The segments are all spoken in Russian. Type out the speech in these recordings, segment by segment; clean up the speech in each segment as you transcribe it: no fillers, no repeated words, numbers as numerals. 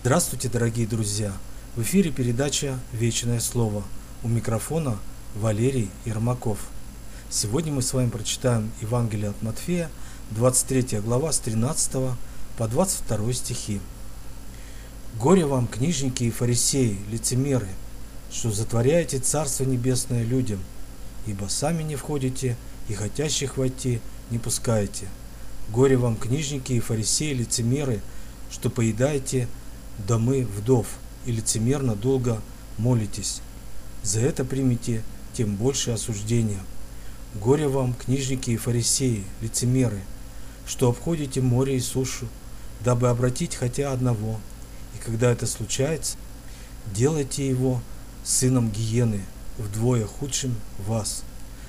Здравствуйте, дорогие друзья! В эфире передача «Вечное Слово». У микрофона Валерий Ермаков. Сегодня мы с вами прочитаем Евангелие от Матфея, 23 глава с 13 по 22 стихи. «Горе вам, книжники и фарисеи, лицемеры, что затворяете Царство Небесное людям, ибо сами не входите и хотящих войти не пускаете. Горе вам, книжники и фарисеи, лицемеры, что поедаете домы вдов и лицемерно долго молитесь. За это примите тем больше осуждения. Горе вам, книжники и фарисеи, лицемеры, что обходите море и сушу, дабы обратить хотя одного, и когда это случается, делайте его сыном гиены, вдвое худшим вас.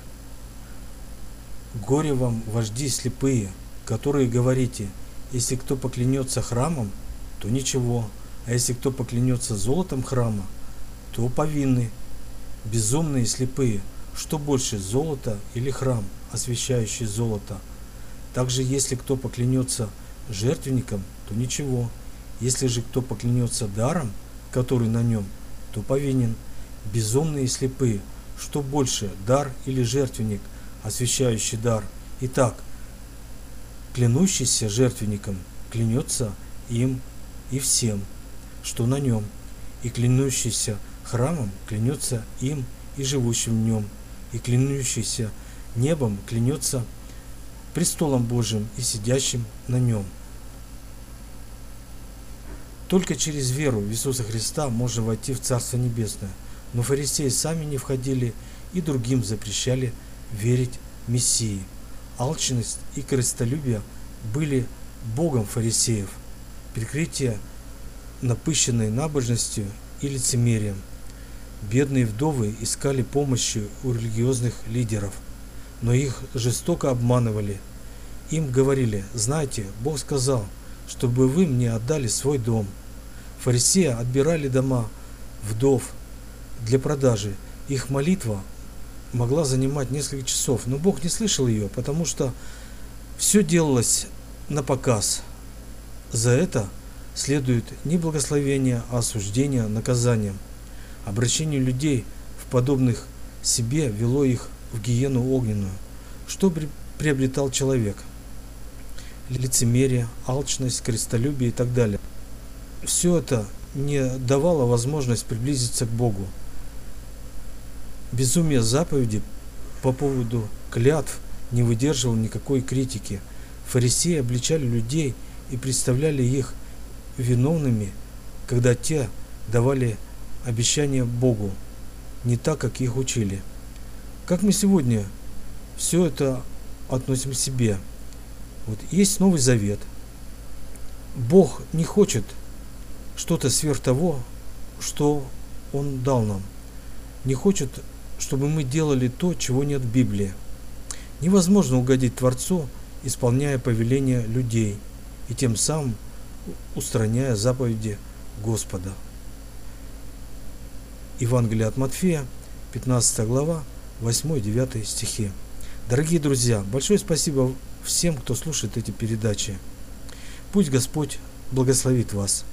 Горе вам, вожди слепые, которые говорите: если кто поклянется храмом, то ничего, а если кто поклянется золотом храма, то повинны. Безумные и слепые, что больше, золото или храм, освящающий золото? Также если кто поклянется жертвенником, то ничего, если же кто поклянется даром, который на нем, то повинен. Безумные и слепые, что больше, дар или жертвенник, освящающий дар? Итак, клянущийся жертвенником клянется им и всем, что на нем, и клянущийся храмом клянется им и живущим в нем, и клянущийся небом клянется престолом Божиим и сидящим на нем». Только через веру в Иисуса Христа можно войти в Царство Небесное, но фарисеи сами не входили и другим запрещали верить Мессии. Алчность и корыстолюбие были богом фарисеев, прикрытие напыщенной набожностью и лицемерием. Бедные вдовы искали помощи у религиозных лидеров, но их жестоко обманывали. Им говорили: знаете, Бог сказал, чтобы вы мне отдали свой дом. Фарисеи отбирали дома вдов для продажи. Их молитва могла занимать несколько часов, но Бог не слышал ее, потому что все делалось на показ. За это следует не благословение, а осуждение наказанием. Обращение людей в подобных себе вело их в гиену огненную. Что приобретал человек? Лицемерие, алчность, корыстолюбие и так далее. Все это не давало возможность приблизиться к Богу. Безумие заповеди по поводу клятв не выдерживало никакой критики. Фарисеи обличали людей и представляли их виновными, когда те давали обещания Богу не так, как их учили. Как мы сегодня все это относим к себе? Вот есть Новый Завет. Бог не хочет что-то сверх того, что Он дал нам. Не хочет, чтобы мы делали то, чего нет в Библии. Невозможно угодить Творцу, исполняя повеления людей и тем самым устраняя заповеди Господа. Евангелие от Матфея, 15 глава, 8-9 стихи. Дорогие друзья, большое спасибо всем, кто слушает эти передачи. Пусть Господь благословит вас.